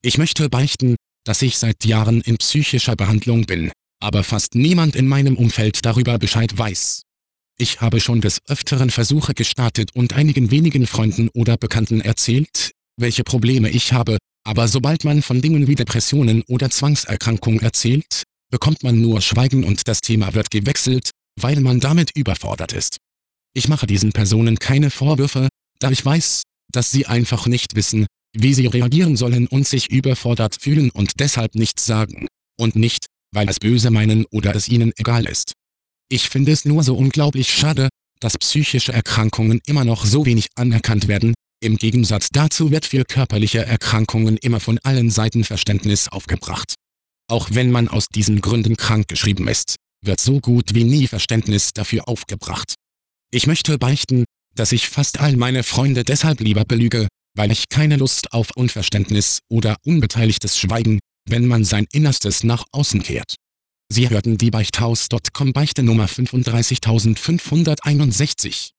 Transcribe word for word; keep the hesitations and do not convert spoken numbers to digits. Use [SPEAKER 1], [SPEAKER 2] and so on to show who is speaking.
[SPEAKER 1] Ich möchte beichten, dass ich seit Jahren in psychischer Behandlung bin, aber fast niemand in meinem Umfeld darüber Bescheid weiß. Ich habe schon des Öfteren Versuche gestartet und einigen wenigen Freunden oder Bekannten erzählt, welche Probleme ich habe, aber sobald man von Dingen wie Depressionen oder Zwangserkrankung erzählt, bekommt man nur Schweigen und das Thema wird gewechselt, weil man damit überfordert ist. Ich mache diesen Personen keine Vorwürfe, da ich weiß, dass sie einfach nicht wissen, wie sie reagieren sollen und sich überfordert fühlen und deshalb nichts sagen, und nicht, weil es böse meinen oder es ihnen egal ist. Ich finde es nur so unglaublich schade, dass psychische Erkrankungen immer noch so wenig anerkannt werden, im Gegensatz dazu wird für körperliche Erkrankungen immer von allen Seiten Verständnis aufgebracht. Auch wenn man aus diesen Gründen krankgeschrieben ist, wird so gut wie nie Verständnis dafür aufgebracht. Ich möchte beichten, dass ich fast all meine Freunde deshalb lieber belüge, weil ich keine Lust auf Unverständnis oder unbeteiligtes Schweigen, wenn man sein Innerstes nach außen kehrt. Sie hörten die Beichthaus Punkt com Beichte Nummer fünfunddreißigtausendfünfhunderteinundsechzig.